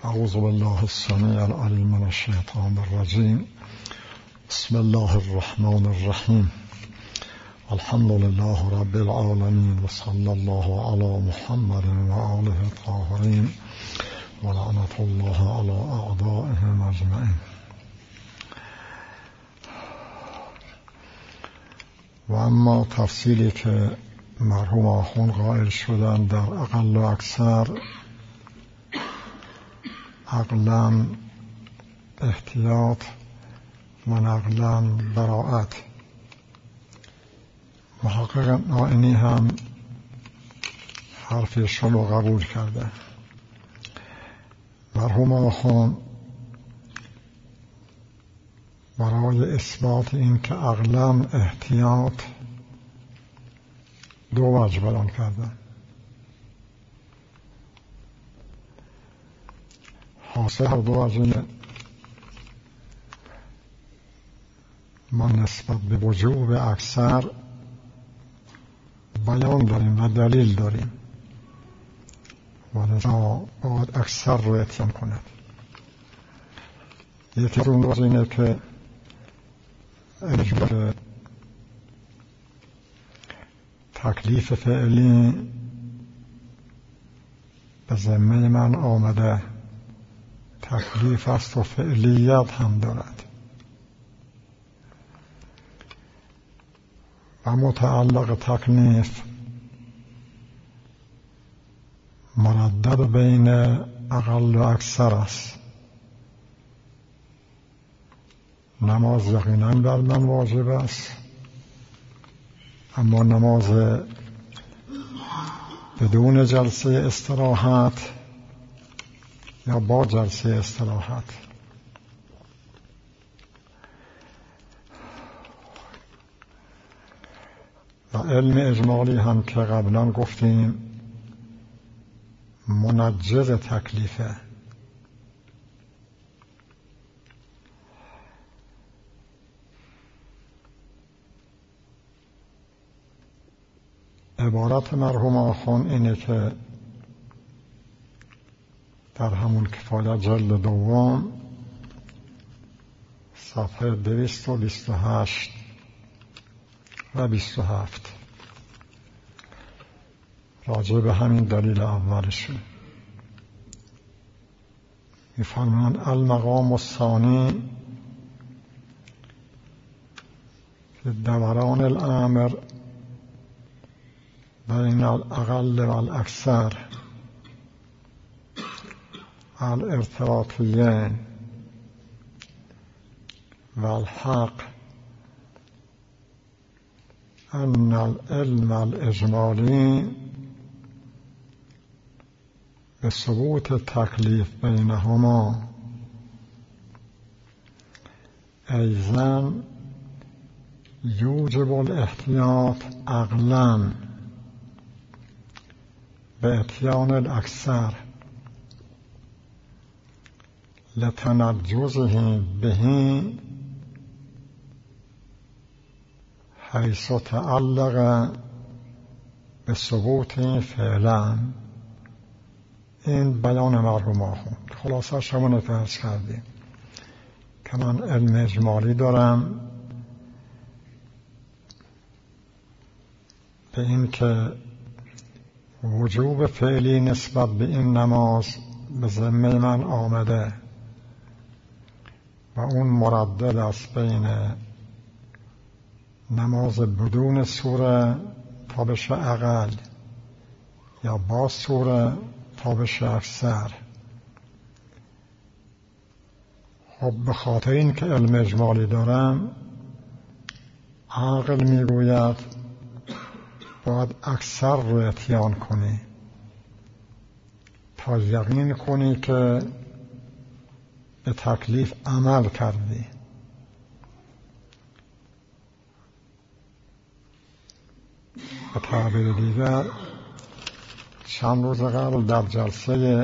اعوذ بالله السمیع العلیم من الشیطان الرجیم. بسم الله الرحمن الرحیم. الحمد لله رب العالمین و صلی الله علی محمد و آله الطاهرین و لعنت الله علی اعدائهم اجمعین. و اما تفصیلی که مرحوم آخوند قائل شدن در اقل و اکثر، عقلاً احتیاط و نقلاً براءت، محقق نائینی هم حرفشون رو قبول کرده. مرحوم آخوند برای اثبات این که عقلاً احتیاط دو وجه بیان کردن. حاصل هر دو وجه ما نسبت به وجوب اکثر بیان داریم و دلیل داریم و لذا باید اکثر رو اتیان کند. یکی از اون وجه اینه که اجبار تکلیف فعلی به ذمه من آمده، تکلیف است و فعلیت هم دارد و متعلق تکلیف مردد بین اقل و اکثر است. نماز یقیناً بر من واجب است، اما نماز بدون جلسه استراحت یا با جلسه استراحت. و علم اجمالی هم که قبلا گفتیم منجز تکلیفه. عبارت مرحوم آخوند اینه که در همون کفایت جلد دوم صفحه 228 و 27 راجع به همین دلیل اولشون می‌فرمایند المقام الثانی فی دوران الامر بین الاقل و الاکثر الارتباطیین و الحق ان العلم الاجمالی به ثبوت تکلیف بینهما ایضاً یوجب الاحتیاط عقلاً به اتیان الاکثر لتنجزه به حیث تعلق به ثبوت فعلا. این بیان مرحوم آخوند. خلاصه شما عرض کردیم که من علم اجمالی دارم به این که وجوب فعلی نسبت به این نماز به ذمه من آمده و اون مردد است بین نماز بدون سوره تا بشه اقل یا با سوره تا بشه اکثر. خب به خاطر این که علم اجمالی دارم، عقل میگوید باید اکثر رو اتیان کنی تا یقین کنی که به تکلیف عمل کردی. به تعبیر دیگر چند روز قبل در جلسه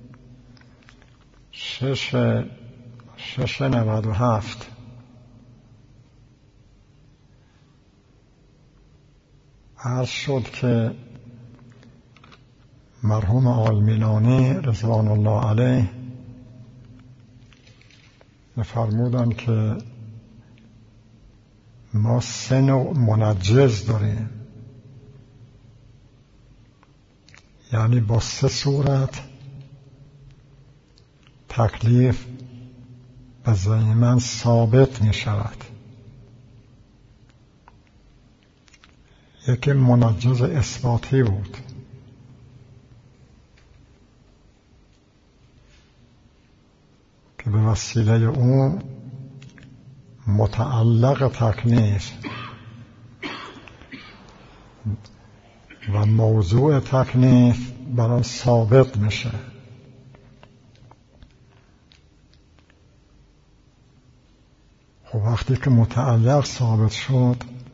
697 عرض شد که مرحوم آقای میلانی رضوان الله علیه فرمودن که ما 3 نوع منجز داریم، یعنی با 3 صورت تکلیف به ذهن من ثابت می شود. یکی منجز اثباتی بود که به وسیله اون متعلق تکلیف و موضوع تکلیف برای ثابت میشه. خب وقتی که متعلق ثابت شد،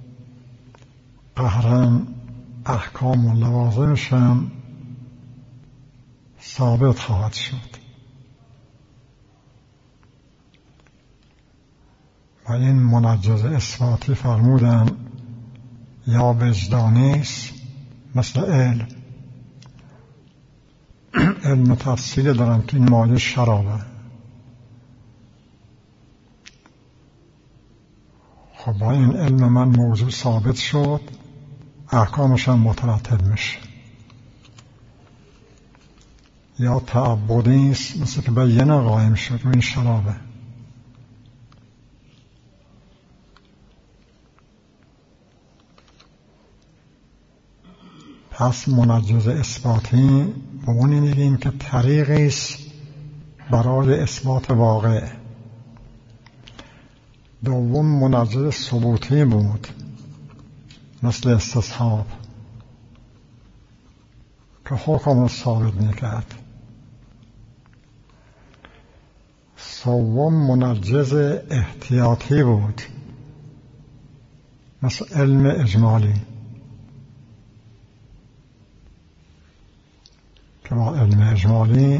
قهراً احکام و لوازمش هم ثابت خواهد شد و این منجز اثباتی فرمودن یا وجدانی است، مثل علم تفصیل دارن که این مایه شرابه. خب با این علم من موضوع ثابت شد، احکامش هم مترتب میشه. یا تعبدی است، مثل که بیانه قائم شد و این شرابه. پس منجز اثباتی به اونی میگیم که طریقی است برای اثبات واقع. دوم منجز ثبوتی بود، مثل استصحاب که حکم رو ثابت میکرد. سوم منجز احتیاطی بود، مثل علم اجمالی که با علم اجمالی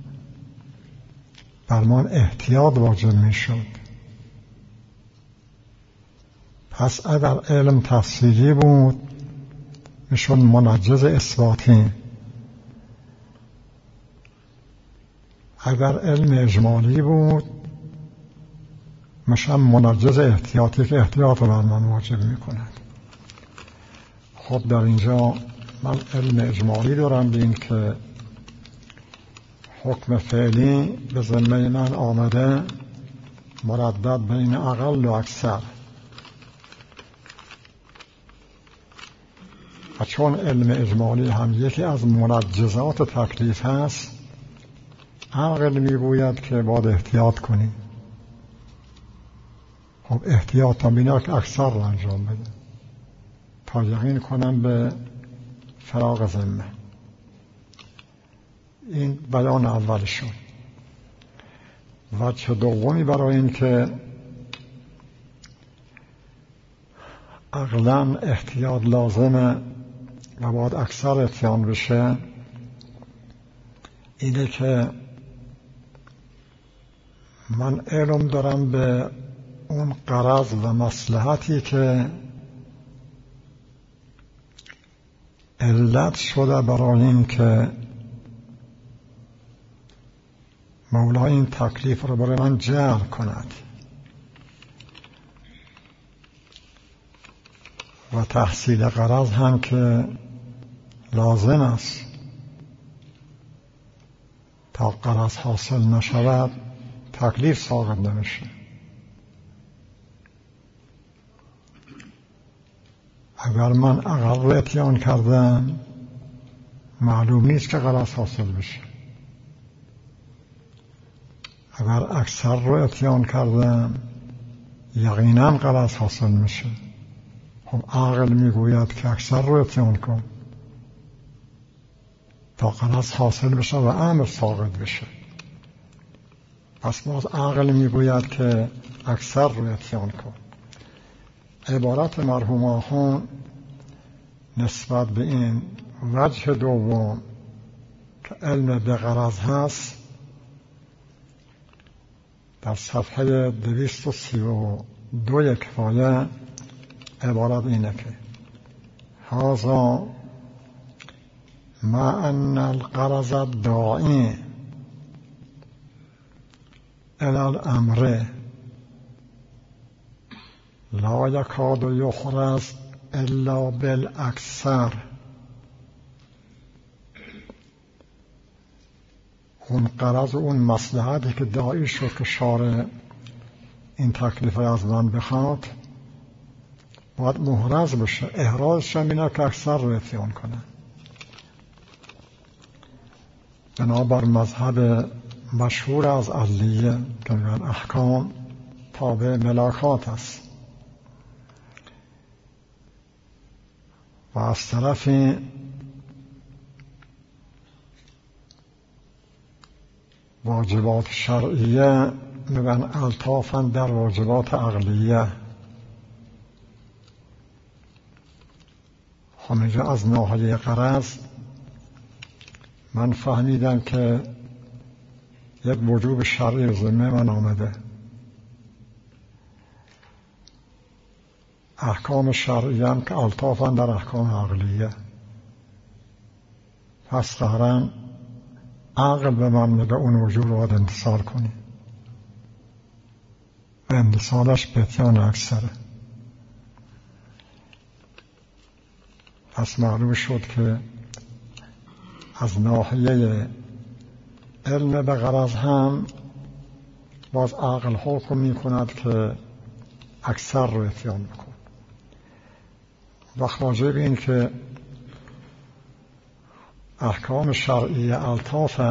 بر ما احتیاط واجب میشد. پس اگر علم تفصیلی بود میشد منجز اثباتی، اگر علم اجمالی بود میشد منجز احتیاطی که احتیاط رو بر من واجب میکند. خب در اینجا من علم اجمالی دارم به این که حکم فعلی به ذمه من آمده مردد بین اقل و اکثر، و چون علم اجمالی هم یکی از منجزات تکلیف هست، عقل میگوید که باید احتیاط کنی. خب احتیاط تا بینا که اکثر رو انجام بده تا یقین کنم به فراغ ذمه. این بیان اولشون. وجه دومی برای این که عقلاً احتیاط لازمه و باید اکثر اتیان بشه، اینه که من علم دارم به اون غرض و مصلحتی که علت شده برای این که مولا این تکلیف رو برای من جعل کند و تحصیل غرض هم که لازم است. تا غرض حاصل نشود تکلیف ساقط نمیشه. اگر من عقل رو اتیان کردم معلوم نیست که غرض حاصل بشه. اگر اکثر رو اتیان کردم یقینا غرض حاصل میشه. خب عقل میگوید که اکثر رو اتیان کن تا غرض حاصل بشه و امر ساقط بشه. پس باز عقل میگوید که اکثر رو اتیان کن. عبارت مرحوم آخوند نسبت به این وجه دوم که علم به غرض هست در صفحه 232 کفایه عبارت اینه که هذا مع ان الغرض الداعی الی الامر لا یکاد یخرج الا بالاکثر. اون غرض و اون مصلحتی که داعی شد که شارع این تکلیف از من بخواد باید محرز بشه. احرازش هم اینه که اکثر رو اتیان کنه. بنابر مذهب مشهور از علیه که میگن احکام تابع ملاکات است و از طرفی واجبات شرعیه میگن الطافاً در واجبات عقلیه. همینجا از ناحیه غرض من فهمیدم که یک وجوب شرعی ذمه من آمده. احکام شرعی هم که الطافاً در احکام عقلیه. پس قهرن عقل به من میگه اون وجوب رو باید انتصال کنی و انتصالش به اتیان اکثره. پس معلوم شد که از ناحیه علم به غرض هم باز عقل حکم می کند که اکثر رو اتیان بکن. وقت راجع به این که احکام شرعی الطاف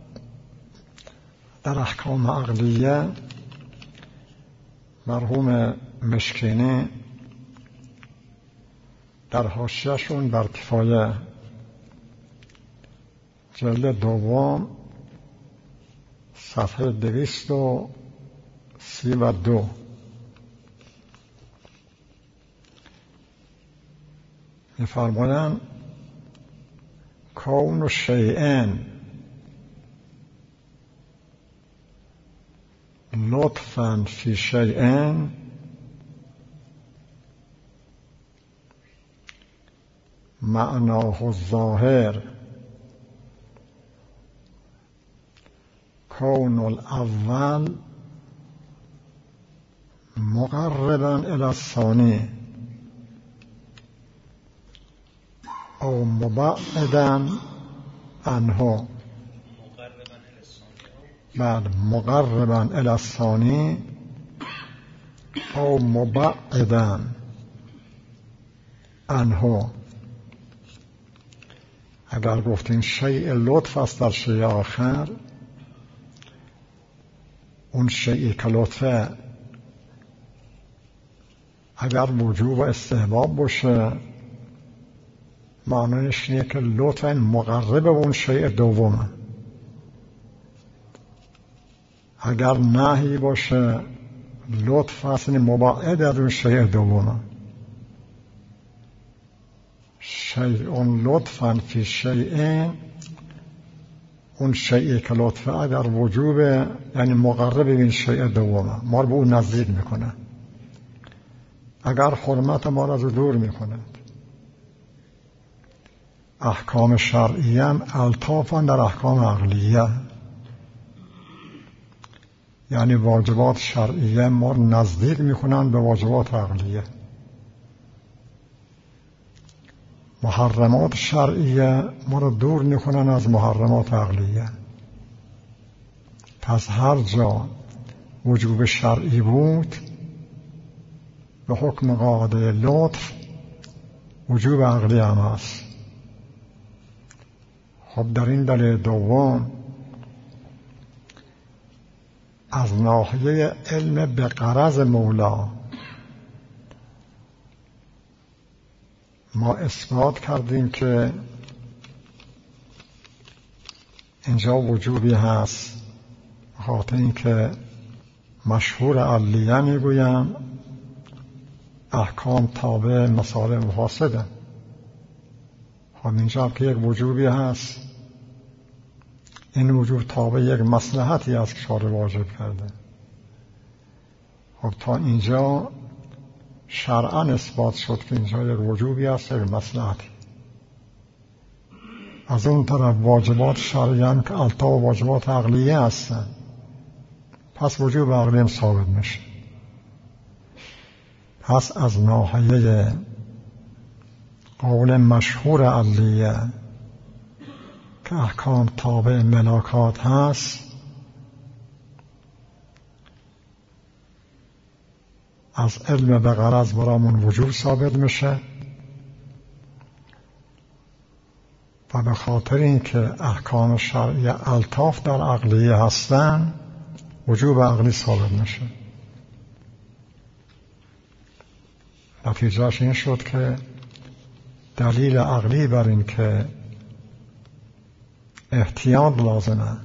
در احکام عقلیه، مرحوم مشکینی در حاشیه‌شون بر کفایه جلد دوم صفحه 232 می‌فرمایند کون شیئین لطفاً فی شیئین معناه الظاهر کون الاول مقرباً الی الثانی او مبعداً عنه. بعد مقرباً الی الثانی او مبعداً عنه. اگر گفتیم شیء لطف است در شیء آخر، اون شیء که لطفه اگر وجوب و استحباب باشه معنیش اینه که لطف مقرب اون شیء دومه. اگر نهی باشه لطف اصلا مبعد از اون شیء دومه. شیء لطفاً فی شیء، اون شیء که لطفه اگر وجوبه یعنی مقرب این شیء دومه، ما رو به اون نزدیک میکنه. اگر حرمت ما رو از دور میکنه. احکام شرعیه هم الطافاً در احکام عقلیه، یعنی واجبات شرعیه ما رو نزدیک میکنن به واجبات عقلیه. محرمات شرعیه ما رو دور میکنن از محرمات عقلیه. پس هر جا وجوب شرعی بود به حکم قاعده لطف وجوب عقلی هم هست. خب در این دلیل دوم از ناحیه علم به غرض مولا ما اثبات کردیم که اینجا وجوبی هست، خاطر این که مشهور علیه میگویم احکام تابع مصالح مفاسده. خب اینجا که یک وجوبی هست، این وجوب تابع یک مصلحتی است که شارع واجب کرده. خب تا اینجا شرعاً اثبات شد که اینجا یک وجوبی است، یک مصلحتی. از اون طرف واجبات شرعی که الطاف واجبات عقلیه هستند. پس وجوب عقلی هم ثابت میشه. پس از ناحیه قول مشهور علیه که احکام تابع ملاکات هست، از علم به غرض برامون وجوب ثابت میشه و به خاطر اینکه احکام شرعی الطاف در عقلیه هستن وجوب عقلی ثابت میشه. نتیجهش این شد که دلیل عقلی بر این که احتیاط لازمه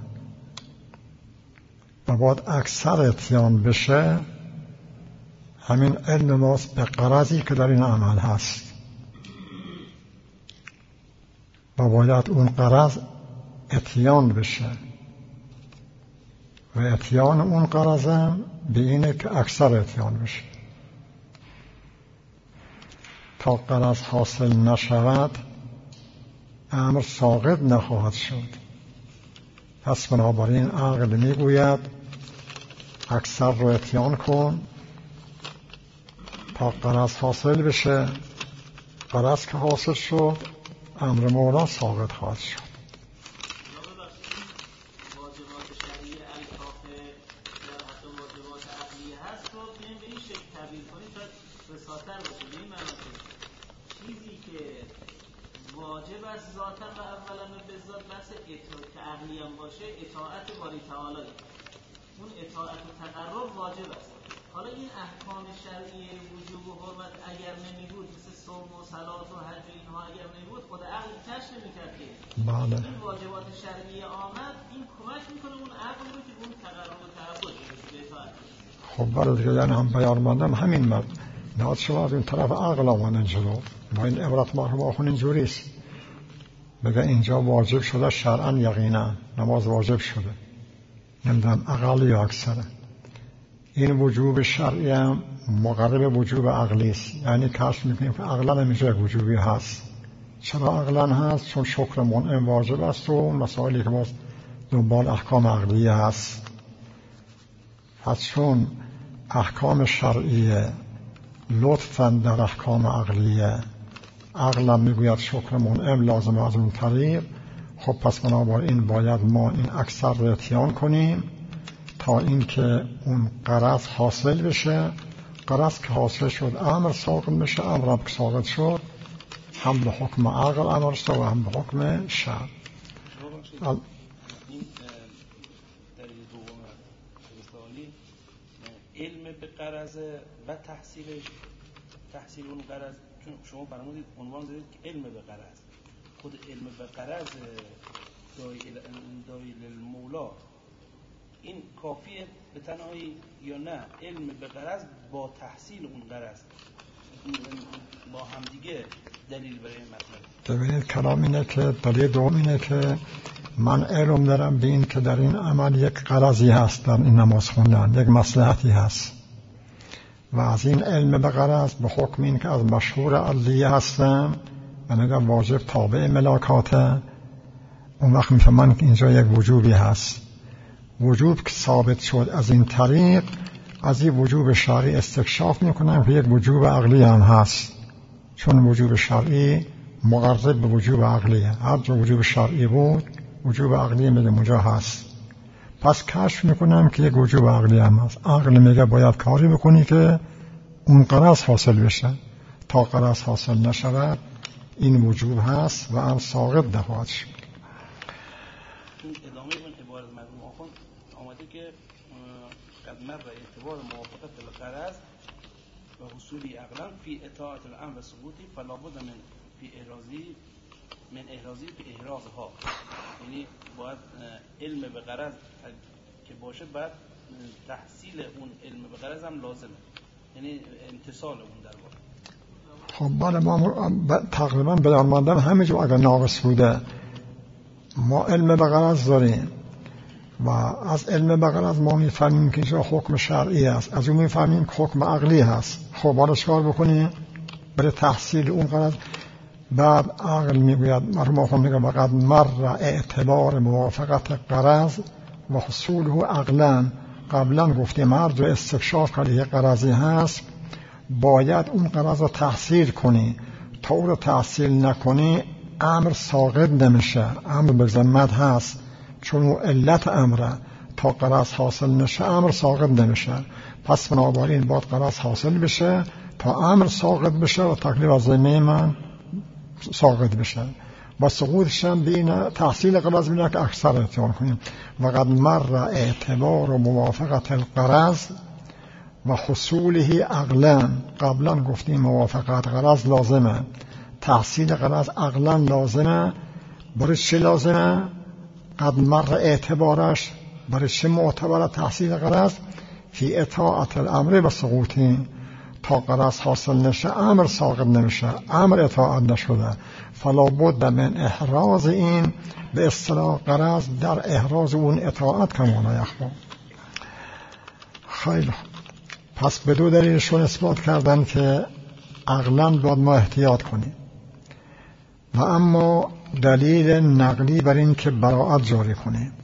و باید اکثر احتیاط بشه همین علم ماست به غرضی که در این عمل هست و باید اون غرض اتیان بشه و اتیان اون غرض هم به اینه که اکثر اتیان بشه. تا غرض حاصل نشود امر ساقط نخواهد شد. پس بنابراین عقل میگوید اکثر رو اتیان کن تا غرض حاصل بشه. غرض که حاصل شد امر مولا ساقط خواهد شد. واجبات شرعی الطافه یا حتی واجبات عقلیه هست رو بیایم به این شکل تعبیر کنیم تا رساتر باشه. به این معنی چیزی که واجب است ذاتا و اولا به ذات بحث که عقلی هم باشه اطاعت باری تعالی، اون اطاعت و تقرب واجب است. حالا این احکام شرعی وجوب و حرمت اگر نمی بود، مثل صوم و صلات و حج و اینها اگر نمی بود، خود عقل کشف نمی‌کرد که این واجبات شرعی آمد، این کمک میکنه اون عقل رو که اون تقرب و تعبد به اطاعت. خب برای دیگه یعنی هم بیان مندم همین مرد نهاد شما از این طرف عقل آمدن جلو. ما این عبرت محروم آخون اینجوری است بگه اینجا واجب شده شرعا یقینا نماز واجب شده، نمیدونم اقل یا اکثره. این وجوب شرعی هم مقرب وجوب عقلی است، یعنی کشف میکنیم که عقلا همیشه یک وجوبی هست. چرا عقلا هست؟ چون شکر منعم واجب است و مسائلی که باز دنبال احکام عقلیه هست. پس چون احکام شرعی لطفاً در احکام عقلیه، عقلا میگوید شکر منعم لازم از اون طریق، خب پس بنابراین باید ما این اکثر رو اتیان کنیم تا اینکه اون غرض حاصل بشه. غرض که حاصل شد امر ساقط میشه، امر که ساقط شد هم به حکم عقل امر شد و هم به حکم شرع. این دلیل دوم مثالی علم به غرض و تحصیل اون غرض، چون شما فرمودید عنوان دادید که علم به غرض، خود علم به غرض دایل المولا این کافیه به تنهایی یا نه علم به غرض با تحصیل اون غرض با همدیگه دلیل برای این مطلب؟ ببینید کلام اینه که دلیل دوم اینه که من علم دارم به این که در این عمل یک غرضی هست، در این نماز خوندن یک مصلحتی هست و از این علم به غرض به حکم این که از مشهور علیه هستم و نگم واجب تابع ملاکاته، اون وقت میفهمن که اینجا یک وجوبی هست. وجوب که ثابت شد از این طریق، از این وجوب شرعی استکشاف میکنم که یک وجوب عقلی هم هست، چون وجوب شرعی مقرب به وجوب عقلیه. هر جا وجوب شرعی بود وجوب عقلی میگه اونجا هست. پس کشف میکنم که یک وجوب عقلی هم هست. عقل میگه باید کاری بکنی که اون غرض حاصل بشه. تا غرض حاصل نشود این وجوب هست و هم ساقط نخواهد شد. این ادامه من عبارت مرحوم آخوند آمده که قد مر اعتبار موافقت الغرض و حصولی عقلا فی اطاعت الامر ثبوتی فلا بد من فی احرازی فی احرازها. یعنی باید علم به غرض که باشه باید تحصیل اون علم به غرض هم لازمه، یعنی امتصال اون در واقع. خب بله ما تقریبا بیان ماندم همه جو اگر ناقص بوده. ما علم به غرض داریم و از علم به غرض ما میفهمیم که اینجا حکم شرعی است، از اون میفهمیم که حکم عقلی هست. خب حالا چکار بکنیم برای تحصیل اون غرض؟ بعد عقل میگوید مرحوم آخوند میگه وقد مر اعتبار موافقت غرض و حصوله عقلا قبلا گفتیم هر جو استکشاف کردی یک غرضی هست باید اون غرض رو تحصیل کنی. تا اون رو تحصیل نکنی امر ساقط نمیشه. امر به ذمت هست چون اون علت امره. تا غرض حاصل نشه امر ساقط نمیشه. پس بنابراین باید غرض حاصل بشه تا امر ساقط بشه و تکلیف از ذمه من ساقط بشه. با سقوطش هم بین تحصیل غرض بینه که اکثر اتیان کنیم. وقد مر اعتبار و موافقت الغرض و حصوله عقلا. قبلا گفتیم موافقت غرض لازمه، تحصیل غرض عقلا لازمه. برای چه لازمه؟ قد مر اعتبارش برای چه معتبره تحصیل غرض؟ فی اطاعت الامر و سقوطی. تا غرض حاصل نشه امر ساقط نمیشه، امر اطاعت نشده. فلا بد من احراز این به اصطلاح غرض در احراز اون اطاعت کما یخفا. خیلی پس به دو دلیلشون اثبات کردن که عقلاً باید ما احتیاط کنیم و اما دلیل نقلی بر این که براءت جاری کنیم.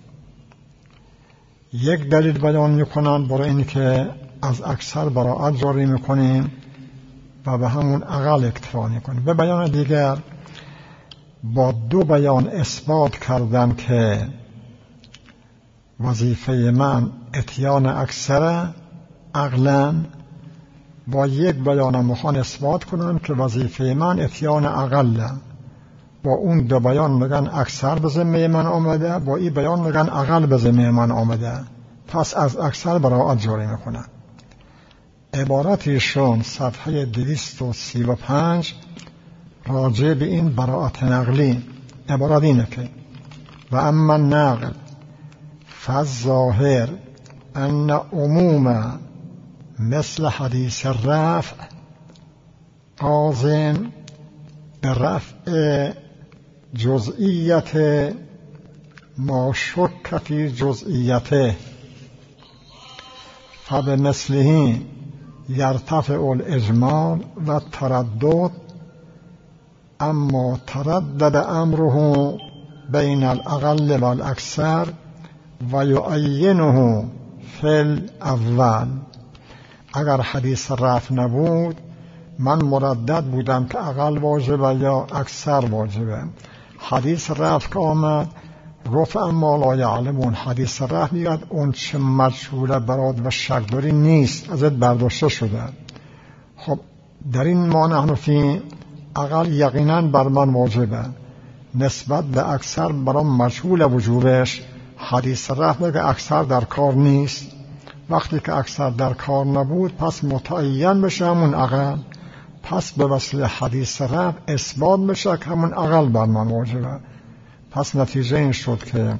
یک دلیل بیان میکنن برای این که از اکثر براءت جاری میکنیم و به همون اقل اکتفا میکنیم. به بیان دیگر با دو بیان اثبات کردن که وظیفه من اتیان اکثر عقلاً، با یک بیان مخوان اثبات کنن که وظیفه من اتیان اقل. با اون دو بیان میگن اکثر به ذمه من آمده، با این بیان میگن اقل به ذمه من آمده. پس از اکثر براءت جاری میکنن. عبارتشون صفحه 235 راجع به این براءت نقلی. عبارت اینه که و اما نقل فالظاهر ان عموم مثل حدیث الرفع قاضٍ برفع جزئیت ما شک فی جزئیته فبمثله یرتفع الاجمال و التردد اما تردد امره بین الاقل والاکثر و یعینه فی الاول. اگر حدیث رفع نبود من مردد بودم که اقل واجبه یا اکثر واجبه. حدیث رفع که آمد رفع ما لا یعلمون. حدیث رفع میگه اون چه مجهوله برات و شک داری نیست، ازت برداشته شده. خب در این ما نحن فی اقل یقینا بر من واجبه، نسبت به اکثر برام مجهول وجوبش. حدیث رفع میگه اکثر در کار نیست. وقتی که اکثر در کار نبود پس متعین بشه همون اقل. پس به وسیله حدیث رفع اثبات بشه که همون اقل بر من واجبه. پس نتیجه این شد که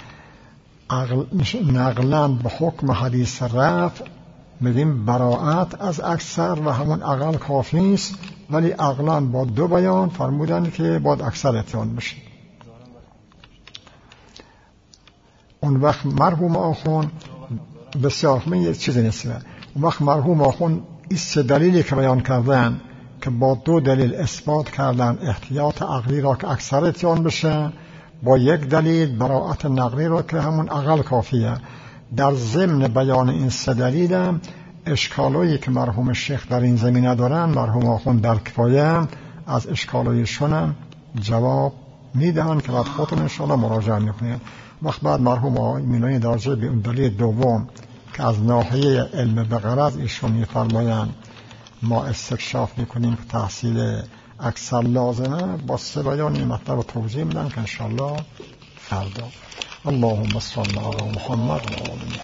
نقلاً به حکم حدیث رفع میگیم براءت از اکثر و همون اقل کافی است، ولی عقلاً با دو بیان فرمودن که باید اکثر اتیان بشه. اون وقت مرحوم آخون بسیار من یک چیزی نیست. اون وقت مرحوم آخون این سه دلیلی که بیان کردن که با دو دلیل اثبات کردن احتیاط عقلی را که اکثر اتیان بشه، با یک دلیل براءت نقلی را که همون اقل کافیه. در ضمن بیان این سه دلیل اشکالایی که مرحوم شیخ در این زمینه دارن مرحوم آخون در کفایه از اشکالایشون جواب میدهن که بعد خودتون انشاءالله مراجعه میکنید. وقت بعد مرحوم آقای درجه به اون دلیل دوم که از ناحیه علم به غرض ایشون میفرمایند ما استکشاف میکنیم که تحصیل اکثر لازمه، با سه بیان این مطلب رو توضیح میدن که انشاءالله فردا. اللهم صل علی محمد و آله